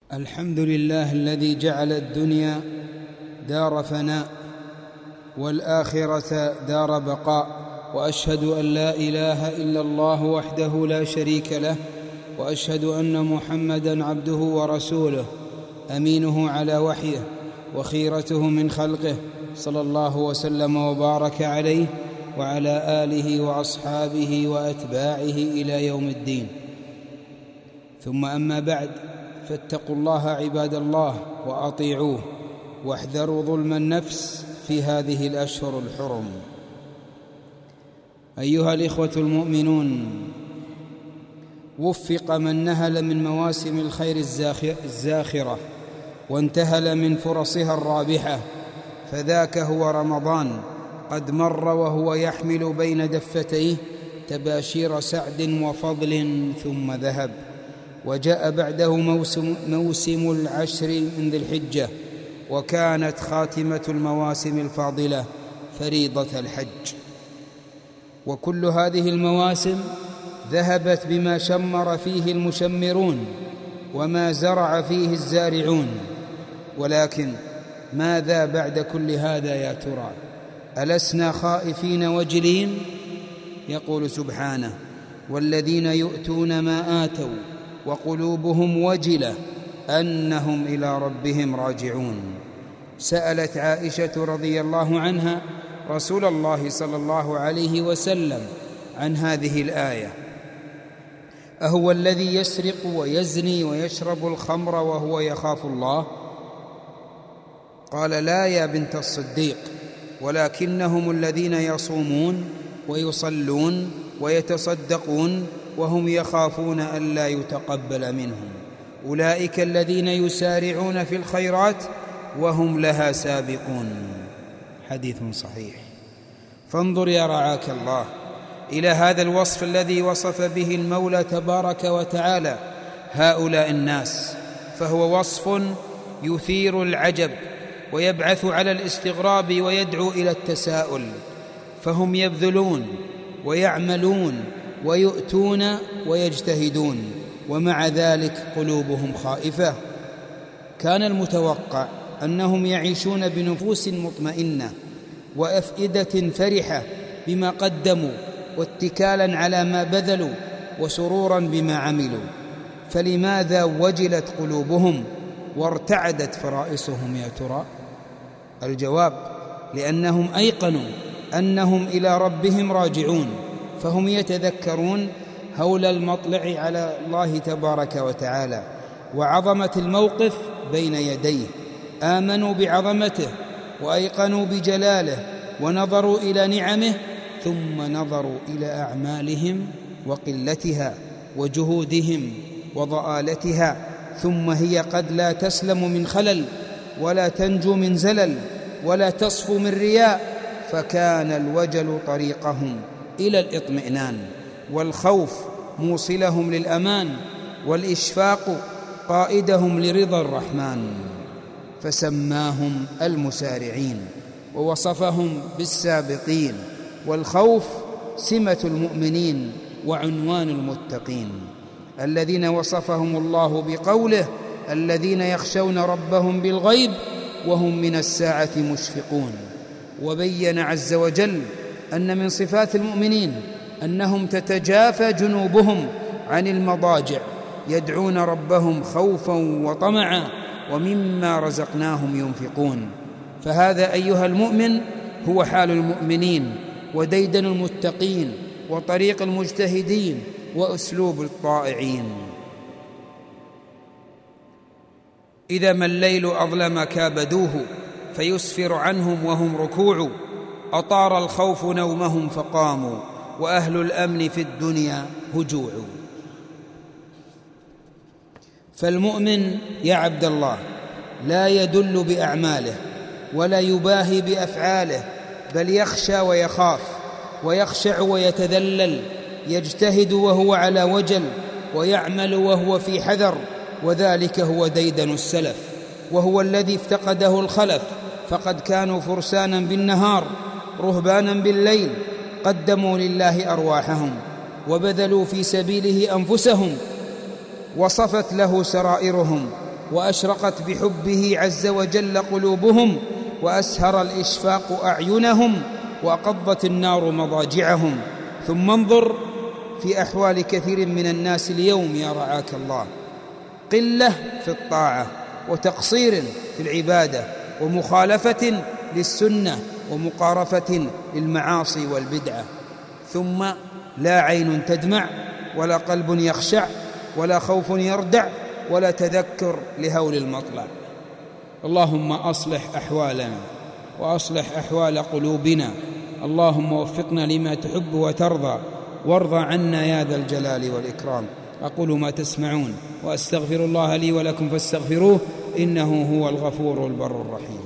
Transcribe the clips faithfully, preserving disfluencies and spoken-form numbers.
الحمد لله الذي جعل الدنيا دار فناء والآخرة دار بقاء، وأشهد أن لا إله إلا الله وحده لا شريك له، وأشهد أن محمدًا عبده ورسوله أمينه على وحيه وخيرته من خلقه، صلى الله وسلم وبارك عليه وعلى آله وأصحابه وأتباعه إلى يوم الدين. ثم أما بعد، فاتقوا الله عباد الله وأطيعوه، واحذروا ظلم النفس في هذه الأشهر الحرم. أيها الإخوة المؤمنون، وفق من نهل من مواسم الخير الزاخرة وانتهل من فرصها الرابحة، فذاك هو رمضان قد مر وهو يحمل بين دفتيه تباشير سعد وفضل ثم ذهب، وجاء بعده موسم, موسم العشر من ذي الحجة، وكانت خاتمة المواسم الفاضلة فريضة الحج. وكل هذه المواسم ذهبت بما شمر فيه المشمرون وما زرع فيه الزارعون، ولكن ماذا بعد كل هذا يا ترى؟ ألسنا خائفين وجلين؟ يقول سبحانه: والذين يؤتون ما آتوا وقلوبهم وجلة أنهم إلى ربهم راجعون. سألت عائشة رضي الله عنها رسول الله صلى الله عليه وسلم عن هذه الآية: أهو الذي يسرق ويزني ويشرب الخمر وهو يخاف الله؟ قال: لا يا بنت الصديق، ولكنهم الذين يصومون ويصلون ويتصدقون وهم يخافون ألا يتقبل منهم، أولئك الذين يسارعون في الخيرات وهم لها سابقون. حديث صحيح. فانظر يا رعاك الله إلى هذا الوصف الذي وصف به المولى تبارك وتعالى هؤلاء الناس، فهو وصف يثير العجب ويبعث على الاستغراب ويدعو إلى التساؤل. فهم يبذلون ويعملون ويؤتون ويجتهدون، ومع ذلك قلوبهم خائفة. كان المتوقع أنهم يعيشون بنفوس مطمئنة وأفئدة فرحة بما قدموا، واتكالا على ما بذلوا، وسرورا بما عملوا. فلماذا وجلت قلوبهم وارتعدت فرائصهم يا ترى؟ الجواب: لأنهم أيقنوا أنهم إلى ربهم راجعون، فهم يتذكرون هول المطلع على الله تبارك وتعالى وعظمة الموقف بين يديه، آمنوا بعظمته وأيقنوا بجلاله ونظروا إلى نعمه، ثم نظروا إلى أعمالهم وقلتها وجهودهم وضآلتها، ثم هي قد لا تسلم من خلل ولا تنجو من زلل ولا تصفو من رياء. فكان الوجل طريقهم إلى الإطمئنان، والخوف موصلهم للأمان، والإشفاق قائدهم لرضا الرحمن. فسماهم المسارعين ووصفهم بالسابقين، والخوف سمة المؤمنين وعنوان المتقين، الذين وصفهم الله بقوله: الذين يخشون ربهم بالغيب وهم من الساعة مشفقون. وبين عز وجل أن من صفات المؤمنين أنهم تتجافى جنوبهم عن المضاجع، يدعون ربهم خوفا وطمعا، ومما رزقناهم ينفقون. فهذا أيها المؤمن هو حال المؤمنين، وديدن المتقين، وطريق المجتهدين، وأسلوب الطائعين. إذا ما الليل أظلم كابدوه فيسفر عنهم وهم ركوع، أطار الخوف نومهم فقاموا، وأهل الأمن في الدنيا هجوع. فالمؤمن يا عبد الله لا يدل بأعماله ولا يباهي بأفعاله، بل يخشى ويخاف ويخشع ويتذلل، يجتهد وهو على وجل، ويعمل وهو في حذر. وذلك هو ديدن السلف، وهو الذي افتقده الخلف، فقد كانوا فرسانا بالنهار رهبانا بالليل، قدموا لله أرواحهم وبذلوا في سبيله أنفسهم، وصفت له سرائرهم وأشرقت بحبه عز وجل قلوبهم، وأسهر الإشفاق أعينهم، وأقضت النار مضاجعهم. ثم انظر في أحوال كثير من الناس اليوم يا رعاك الله، قلة في الطاعة، وتقصير في العبادة، ومخالفة للسنة، ومقارفة للمعاصي والبدعة، ثم لا عين تدمع، ولا قلب يخشع، ولا خوف يردع، ولا تذكر لهول المطلع. اللهم أصلح أحوالنا وأصلح أحوال قلوبنا، اللهم وفقنا لما تحب وترضى، وارض عنا يا ذا الجلال والإكرام. أقول ما تسمعون، وأستغفر الله لي ولكم فاستغفروه، إنه هو الغفور البر الرحيم.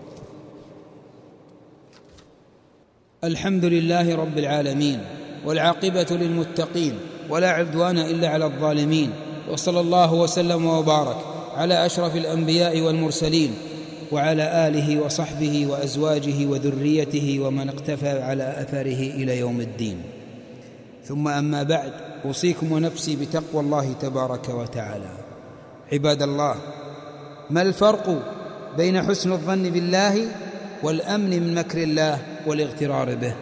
الحمد لله رب العالمين، والعاقبة للمتقين، ولا عدوان إلا على الظالمين، وصلى الله وسلم وبارك على أشرف الأنبياء والمرسلين، وعلى آله وصحبه وأزواجه وذريته ومن اقتفى على أثره إلى يوم الدين. ثم أما بعد، أوصيكم ونفسي بتقوى الله تبارك وتعالى. عباد الله، ما الفرق بين حسن الظن بالله والأمن من مكر الله والاغترار به؟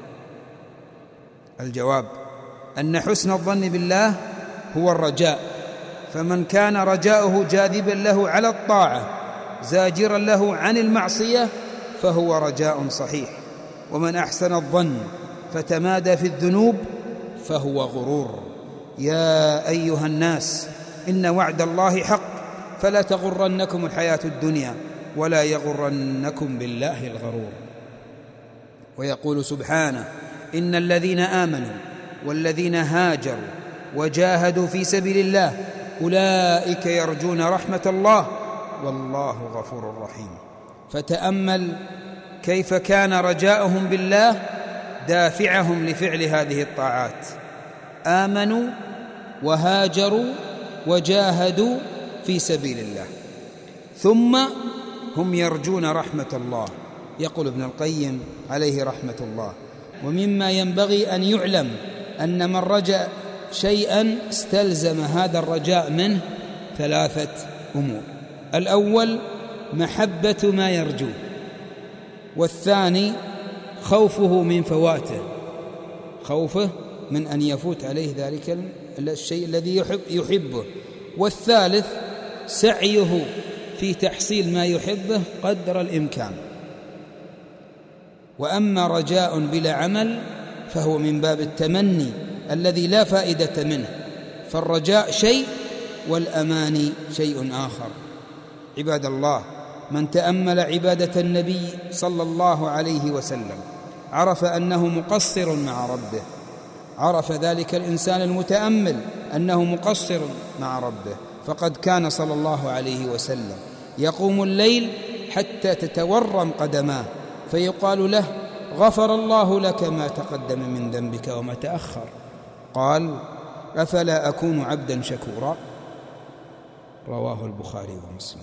الجواب أن حسن الظن بالله هو الرجاء، فمن كان رجاؤه جاذبا له على الطاعة زاجرا له عن المعصية فهو رجاء صحيح، ومن أحسن الظن فتمادى في الذنوب فهو غرور. يا أيها الناس، إن وعد الله حق، فلا تغرنكم الحياة الدنيا، ولا يغرنكم بالله الغرور. ويقول سبحانه: إن الذين آمنوا والذين هاجروا وجاهدوا في سبيل الله أولئك يرجون رحمة الله والله غفور رحيم. فتأمل كيف كان رجاؤهم بالله دافعهم لفعل هذه الطاعات. آمنوا وهاجروا وجاهدوا في سبيل الله، ثم هم يرجون رحمة الله. يقول ابن القيم عليه رحمة الله: ومما ينبغي أن يعلم أن من رجا شيئا استلزم هذا الرجاء منه ثلاثة أمور: الأول محبة ما يرجوه، والثاني خوفه من فواته، خوفه من أن يفوت عليه ذلك الشيء الذي يحب يحبه، والثالث سعيه في تحصيل ما يحبه قدر الإمكان. وأما رجاء بلا عمل فهو من باب التمني الذي لا فائدة منه، فالرجاء شيء والأماني شيء آخر. عباد الله، من تأمل عبادة النبي صلى الله عليه وسلم عرف أنه مقصر مع ربه، عرف ذلك الإنسان المتأمل أنه مقصر مع ربه، فقد كان صلى الله عليه وسلم يقوم الليل حتى تتورم قدماه، فيقال له: غفر الله لك ما تقدم من ذنبك وما تأخر. قال: أفلا أكون عبدا شكورا؟ رواه البخاري ومسلم.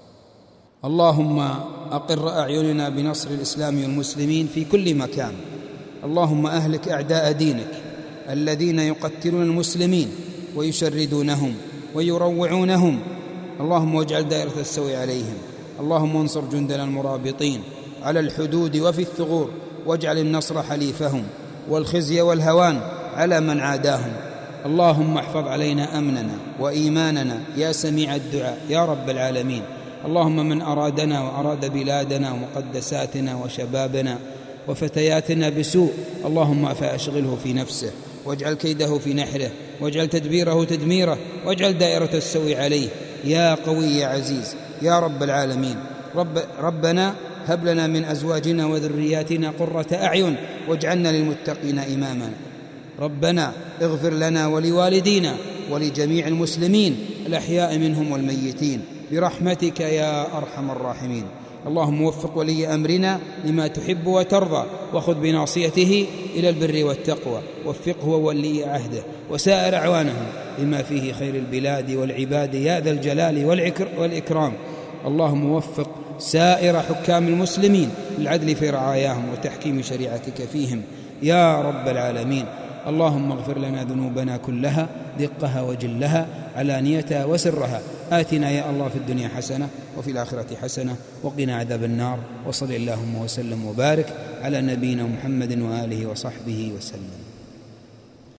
اللهم أقر أعيننا بنصر الإسلام والمسلمين في كل مكان. اللهم أهلك أعداء دينك الذين يقتلون المسلمين ويشردونهم ويروعونهم. اللهم واجعل دائرة السوء عليهم. اللهم انصر جندنا المرابطين على الحدود وفي الثغور، واجعل النصر حليفهم والخزي والهوان على من عاداهم. اللهم احفظ علينا أمننا وإيماننا يا سميع الدعاء يا رب العالمين. اللهم من أرادنا وأراد بلادنا ومقدساتنا وشبابنا وفتياتنا بسوء، اللهم فأشغله في نفسه، واجعل كيده في نحره، واجعل تدبيره تدميره، واجعل دائرة السوء عليه يا قوي يا عزيز يا رب العالمين. رب ربنا هب لنا من أزواجنا وذرياتنا قرة أعين واجعلنا للمتقين إماما. ربنا اغفر لنا ولوالدينا ولجميع المسلمين الأحياء منهم والميتين برحمتك يا أرحم الراحمين. اللهم وفق ولي أمرنا لما تحب وترضى، وخذ بناصيته إلى البر والتقوى، وفقه وولي عهده وسائر أعوانهم لما فيه خير البلاد والعباد يا ذا الجلال والإكرام. اللهم وفق سائر حكام المسلمين للعدل في رعاياهم وتحكيم شريعتك فيهم يا رب العالمين. اللهم اغفر لنا ذنوبنا كلها، دقها وجلها، علانيتها وسرها، آتنا يا الله في الدنيا حسنة وفي الآخرة حسنة وقنا عذاب النار. وصل اللهم وسلم وبارك على نبينا محمد وآله وصحبه وسلم.